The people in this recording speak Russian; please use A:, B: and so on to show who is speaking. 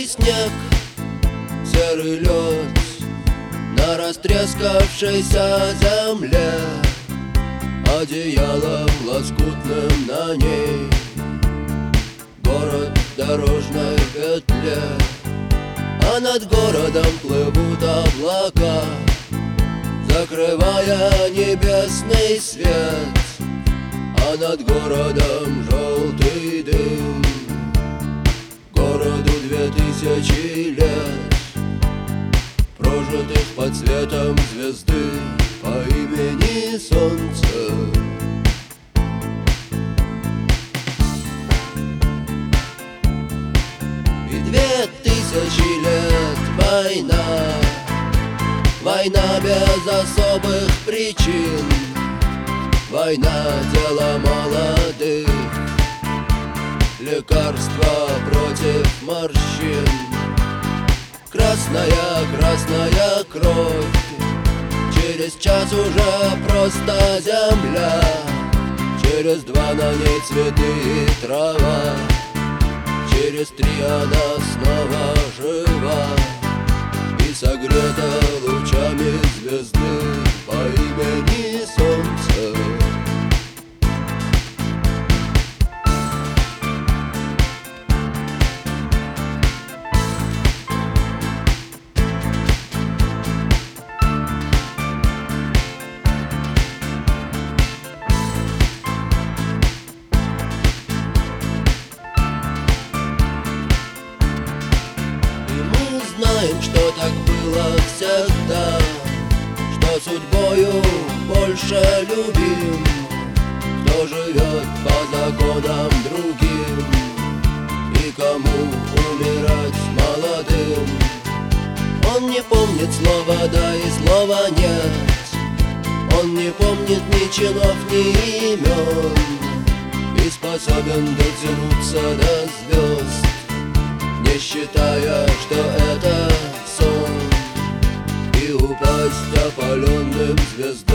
A: Серый снег, серый лед на растрескавшейся земле, одеялом лоскутным на ней город в дорожной петле. А над городом плывут облака, закрывая небесный свет. А над городом желтый дым, городу 2000 лет, прожитых под светом звезды по имени Солнце. И 2000 лет война, война без особых причин, война — дело молодых, лекарства против морщин. Красная, красная кровь, через час уже просто земля, через 2 на ней цветы и трава, через 3 она снова жива и согрета лучами звезды по имени Солнце. Знаем, что так было всегда, что судьбою больше любим, кто живет по законам другим и кому умирать молодым. Он не помнит слова «да» и слова «нет», он не помнит ни чинов, ни имен, и способен дотянуться до звезд, не считая, что это сон, и упасть опаленным звездам.